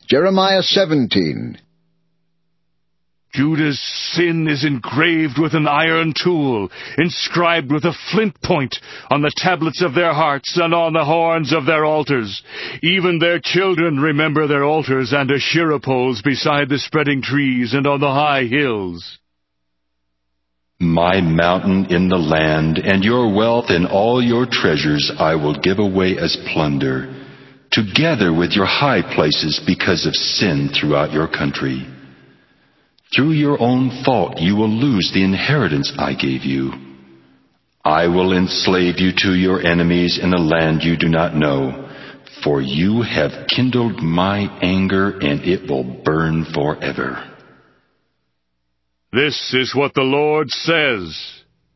Jeremiah 17. Judah's sin is engraved with an iron tool, inscribed with a flint point on the tablets of their hearts and on the horns of their altars. Even their children remember their altars and Asherah poles beside the spreading trees and on the high hills. My mountain in the land and your wealth and all your treasures I will give away as plunder, together with your high places because of sin throughout your country. Through your own fault you will lose the inheritance I gave you. I will enslave you to your enemies in a land you do not know, for you have kindled my anger, and it will burn forever. This is what the Lord says.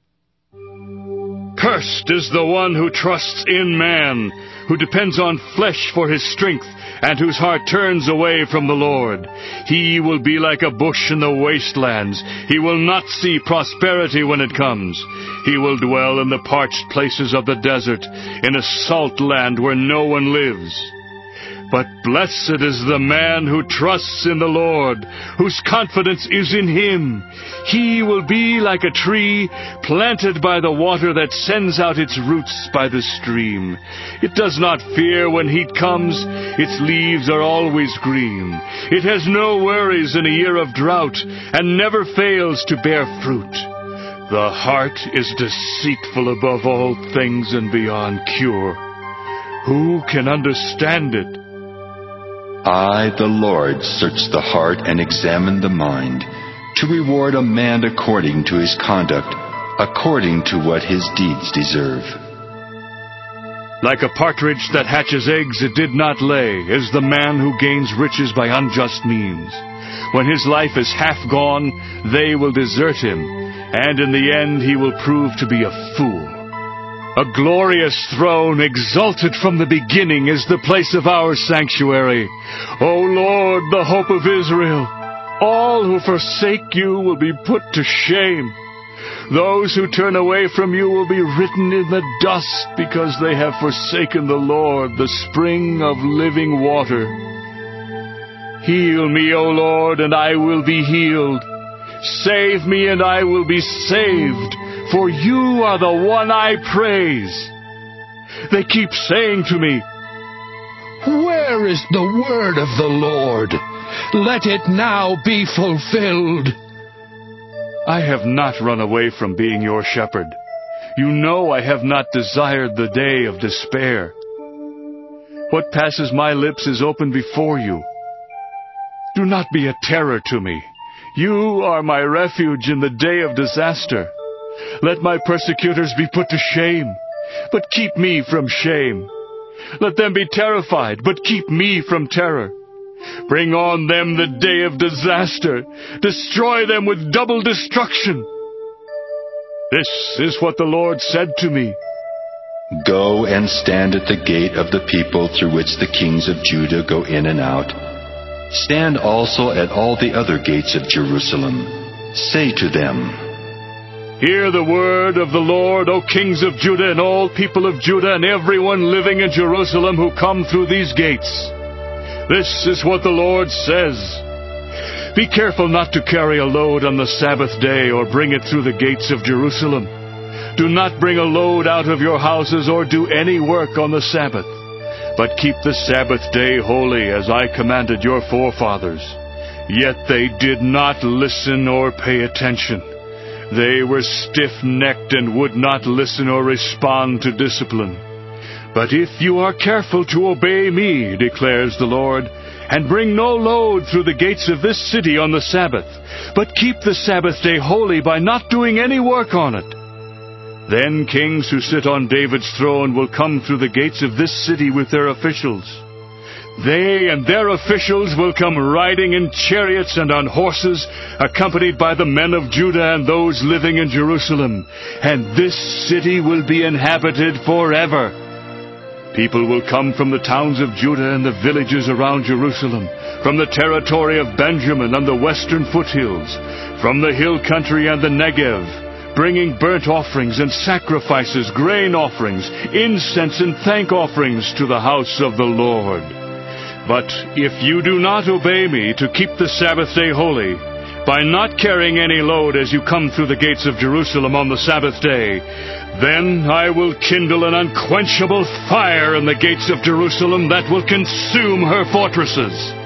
Cursed is the one who trusts in man, who depends on flesh for his strength, and whose heart turns away from the Lord. He will be like a bush in the wastelands. He will not see prosperity when it comes. He will dwell in the parched places of the desert, in a salt land where no one lives. But blessed is the man who trusts in the Lord, whose confidence is in Him. He will be like a tree planted by the water that sends out its roots by the stream. It does not fear when heat comes. Its leaves are always green. It has no worries in a year of drought and never fails to bear fruit. The heart is deceitful above all things and beyond cure. Who can understand it? I, the Lord, search the heart and examine the mind, to reward a man according to his conduct, according to what his deeds deserve. Like a partridge that hatches eggs it did not lay, is the man who gains riches by unjust means. When his life is half gone, they will desert him, and in the end he will prove to be a fool. A glorious throne, exalted from the beginning, is the place of our sanctuary. O Lord, the hope of Israel, all who forsake you will be put to shame. Those who turn away from you will be written in the dust, because they have forsaken the Lord, the spring of living water. Heal me, O Lord, and I will be healed. Save me, and I will be saved. For you are the one I praise. They keep saying to me, Where is the word of the Lord? Let it now be fulfilled. I have not run away from being your shepherd. You know I have not desired the day of despair. What passes my lips is open before you. Do not be a terror to me. You are my refuge in the day of disaster. Let my persecutors be put to shame, but keep me from shame. Let them be terrified, but keep me from terror. Bring on them the day of disaster. Destroy them with double destruction. This is what the Lord said to me. Go and stand at the gate of the people through which the kings of Judah go in and out. Stand also at all the other gates of Jerusalem. Say to them, Hear the word of the Lord, O kings of Judah and all people of Judah and everyone living in Jerusalem who come through these gates. This is what the Lord says. Be careful not to carry a load on the Sabbath day or bring it through the gates of Jerusalem. Do not bring a load out of your houses or do any work on the Sabbath. But keep the Sabbath day holy as I commanded your forefathers. Yet they did not listen or pay attention. They were stiff-necked and would not listen or respond to discipline. But if you are careful to obey me, declares the Lord, and bring no load through the gates of this city on the Sabbath, but keep the Sabbath day holy by not doing any work on it, then kings who sit on David's throne will come through the gates of this city with their officials. They and their officials will come riding in chariots and on horses, accompanied by the men of Judah and those living in Jerusalem, and this city will be inhabited forever. People will come from the towns of Judah and the villages around Jerusalem, from the territory of Benjamin and the western foothills, from the hill country and the Negev, bringing burnt offerings and sacrifices, grain offerings, incense and thank offerings to the house of the Lord. But if you do not obey me to keep the Sabbath day holy, by not carrying any load as you come through the gates of Jerusalem on the Sabbath day, then I will kindle an unquenchable fire in the gates of Jerusalem that will consume her fortresses.